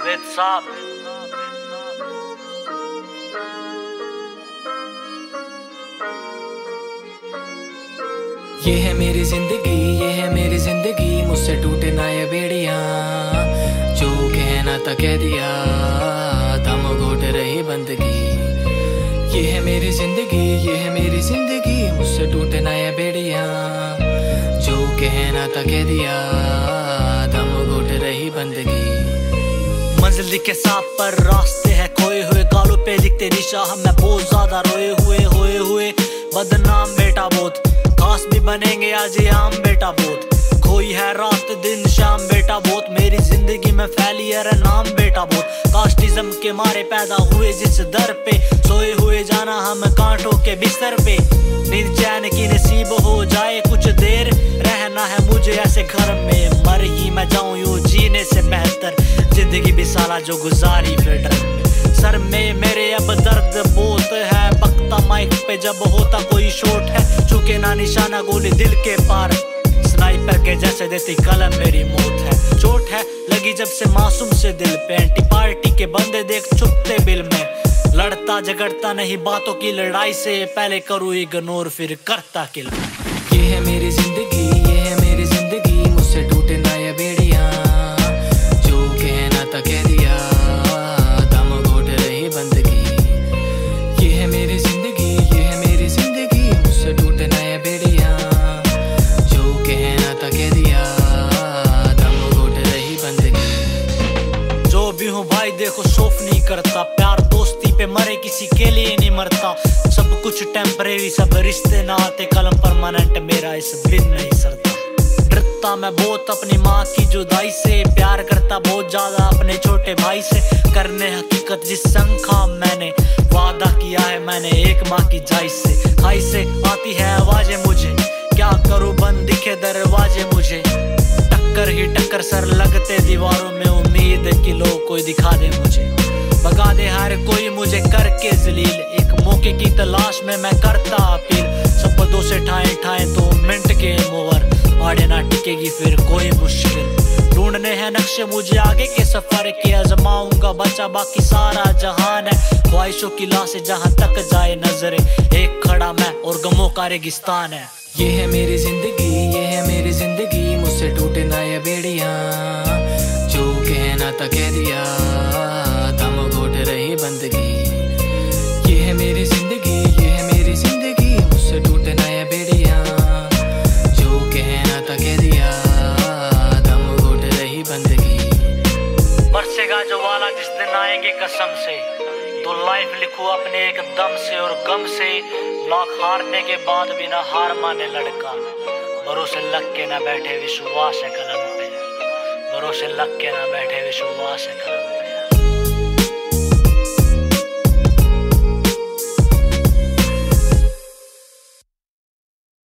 जावेद साहब। ये है मेरी जिंदगी, ये है मेरी जिंदगी, मुझसे टूटे ना ये बेड़ियां। जो कहना था कह दिया, दम घोट रही बंदगी। ये है मेरी जिंदगी, ये है मेरी जिंदगी, मुझसे टूटे ना ये बेड़ियां। जो कहना था कह दिया, दम घोट रही बंदगी। मंजिल दिखे साफ पर रास्ते हैं खोए हुए, गालों पे लिखते निशान मैं बहुत ज्यादा रोए हुए बदनाम बेटा बहुत, खास भी बनेंगे आज ये आम बेटा बहुत। खोई है रात दिन शाम बेटा बहुत, मेरी जिंदगी में फैली है नाम बेटा बहुत। कास्टिज्म के मारे पैदा हुए जिस दर पे, सोए हुए जाना हम कांटों के बिस्तर पे। नींद चैन की नसीब हो जाए कुछ देर, रहना है मुझे ऐसे घर में, मर ही मैं जाऊं यूं जीने से बेहतर। जिंदगी भी साला जो गुजारी फिर डर में, सर में मेरे अब दर्द बहुत है। बकता माइक पे जब होता कोई शॉट है, चुके ना निशाना गोली दिल के पार। स्नाइपर के जैसे देती कलम मेरी मौत है। चोट है लगी जब से मासूम से दिल पे, एंटी पार्टी के बंदे देख छुपते बिल में। लड़ता झगड़ता नहीं बातों की लड़ाई से, पहले करूँ इग्नोर फिर करता किल। ये है मेरी जिंदगी, ये है मेरी जिंदगी, मुझसे टूटे ना ये बेड़ियां। जो कहना था कह दिया, दम घोट रही बंदगी। ये है मेरी जिंदगी, ये है मेरी जिंदगी, मुझसे टूटे ना ये बेड़ियां। जो कहना था कह दिया, दम घोट रही बंदगी। जो भी हूँ भाई देखो शौफ नहीं करता, प्यार दोस्ती पे मरे किसी के लिए नहीं मरता। सब कुछ टेम्परेरी सब रिश्ते ना आते, कलम परमानेंट मेरा इस बिन नहीं सरता। डरता मैं बहुत अपनी माँ की जुदाई से, प्यार करता बहुत ज्यादा अपने छोटे भाई से। करने हकीकत जिस संग खा मैंने, वादा किया है मैंने एक माँ की जाई से। खाई से आती है आवाजें मुझे, क्या करूँ बंद दिखे दरवाजे मुझे। टक्कर ही टक्कर सर लगते दीवारों में, उम्मीद कि लोग कोई दिखा दे मुझे। भगा दे हर कोई मुझे करके जलील, एक मौके की तलाश में मैं करता अपील। सब पदों से ठाए 2 मिनट के मोवर, आड़े ना टिकेगी फिर कोई मुश्किल। ढूंढने हैं नक्शे मुझे आगे के सफर के, आजमाऊंगा बचा बाकी सारा जहान है। ख्वाहिशों की लाशें जहां तक जाए नजरे, एक खड़ा मैं और गमों का रेगिस्तान है। ये है मेरी जिंदगी, ये है मेरी जिंदगी, मुझसे टूटे ना ये बेड़ियां। जो कहना था कह दिया, दम घोट रही बंदगी। ये है मेरी जिंदगी, ये है मेरी जिंदगी, मुझसे टूटे ना ये बेड़ियां। जो कहना था कह दिया, दम घोट रही बंदगी। बरसेगा जो वाला जिस दिन आएंगे कसम से, तो लाइफ लिखूं अपने एक दम से और गम से। लाख हारने के बाद भी ना हार माने लड़का, भरोसे लग के ना बैठे विश्वास है कलम पे। भरोसे लग के ना बैठे विश्वास है कलम पे।